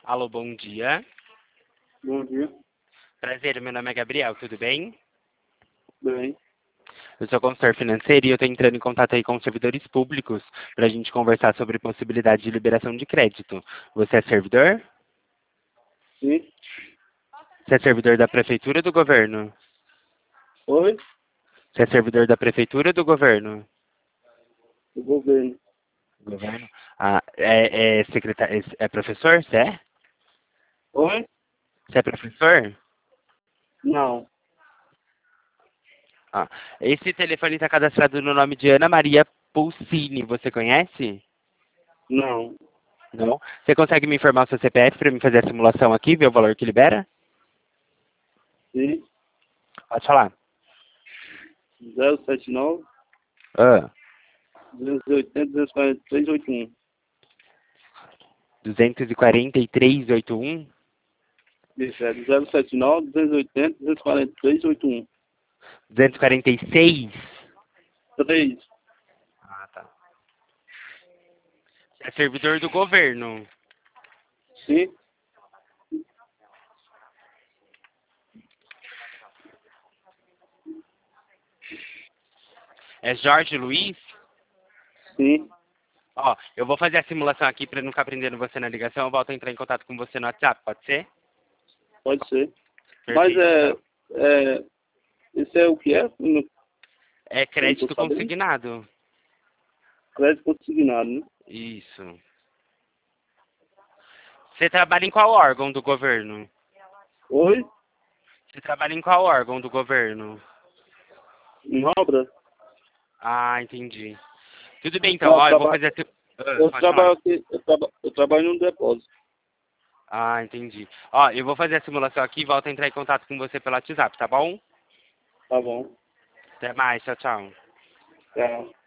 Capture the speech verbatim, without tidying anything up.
Alô, bom dia. Bom dia. Prazer, meu nome é Gabriel, tudo bem? Bem. Eu sou consultor financeiro e eu estou entrando em contato aí com os servidores públicos para a gente conversar sobre possibilidade de liberação de crédito. Você é servidor? Sim. Você é servidor da prefeitura ou do governo? Oi? Você é servidor da prefeitura ou do governo? Do governo. Governo? Ah, é, é, secretário, é, é professor? Você é? Oi? Você é professor? Não. Ah, esse telefone está cadastrado no nome de Ana Maria Pulcini. Você conhece? Não. Não? Você consegue me informar o seu C P F para me fazer a simulação aqui, ver o valor que libera? Sim. Pode falar. zero sete nove, Ah, duzentos e oitenta, duzentos e quarenta e três, oitenta e um. duzentos e quarenta e três, oitenta e um? Isso, é zero sete nove, duzentos e oitenta, duzentos e quarenta e três, oitenta e um. duzentos e quarenta e seis? três. Ah, tá. É servidor do governo. Sim. É Jorge Luiz? Sim. Ó, eu vou fazer a simulação aqui para não ficar prendendo você na ligação. Eu volto a entrar em contato com você no WhatsApp, pode ser? Pode ser. Mas Perfeito, é, então. é... Esse é o que é? Não, É eu não tô crédito sabendo. consignado. Crédito consignado, né? Isso. Você trabalha em qual órgão do governo? Oi? Você trabalha em qual órgão do governo? Em obra? Ah, entendi. Tudo bem, então. Não, eu Ó, eu vou trabalho, fazer a... si- Ah, eu pode falar. trabalho aqui, eu, traba, eu trabalho num depósito. Ah, entendi. Ó, eu vou fazer a simulação aqui e volto a entrar em contato com você pelo WhatsApp, tá bom? Tá bom. Até mais, tchau, tchau. Tchau.